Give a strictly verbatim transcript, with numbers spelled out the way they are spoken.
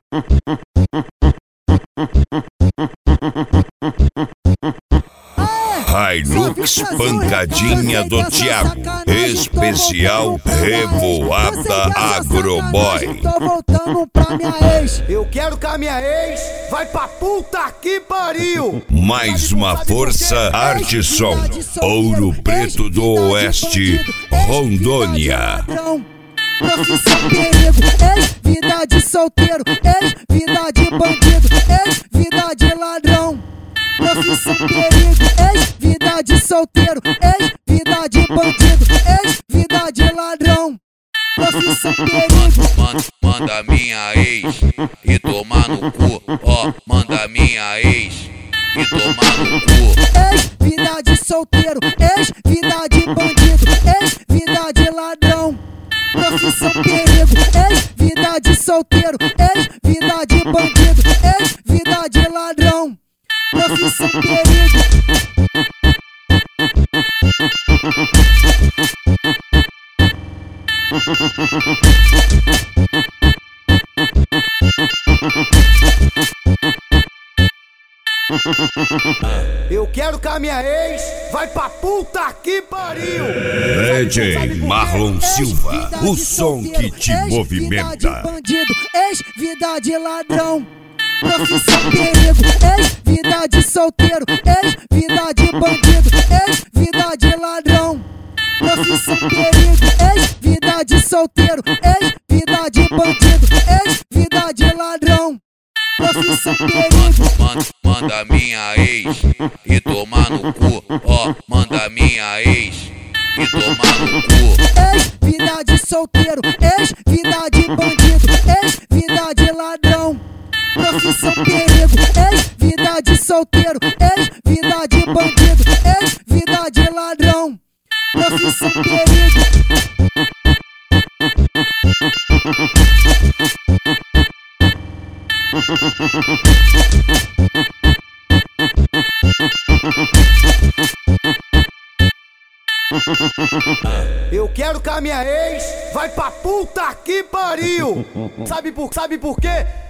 Hilux Pancadinha do Thiago, especial Revoada Agroboy. Tô voltando pra minha ex. Eu quero que a minha ex vai pra puta que pariu. Mais uma força Arteson, Ouro Preto do Oeste, Rondônia. Profissão perigo, ex-vida de solteiro, ex-vida de bandido, ex-vida de ladrão. Profissão perigo, ex-vida de solteiro, ex-vida de bandido, ex-vida de ladrão. Profissão perigo. Manda, manda minha ex e tomar no cu, ó, manda minha ex e tomar no cu. Ex-vida de solteiro, ex-vida de bandido, ex-vida de ladrão. Profissão perigo, ex-vida de solteiro, ex-vida de bandido, ex-vida de ladrão. Profissão perigo. Eu quero que a minha ex vai pra puta que pariu. D J Marlon Silva, o som que te movimenta. Ex-vida de bandido, ex-vida de ladrão. Profissão perigo, ex-vida de solteiro, ex-vida de bandido, ex-vida de ladrão. Profissão perigo, ex-vida de solteiro, ex-vida de bandido, ex-vida de ladrão. Profissão perigo. Manda, manda minha ex e tomar no cu, ó, manda minha ex e tomar no cu. Ex-vida de solteiro, ex-vida de bandido, ex-vida de ladrão. Profissão perigo, ex-vida de solteiro, ex-vida de bandido, ex-vida de ladrão. Profissão perigo. Eu quero que a minha ex vai pra puta que pariu. Sabe por, sabe por quê?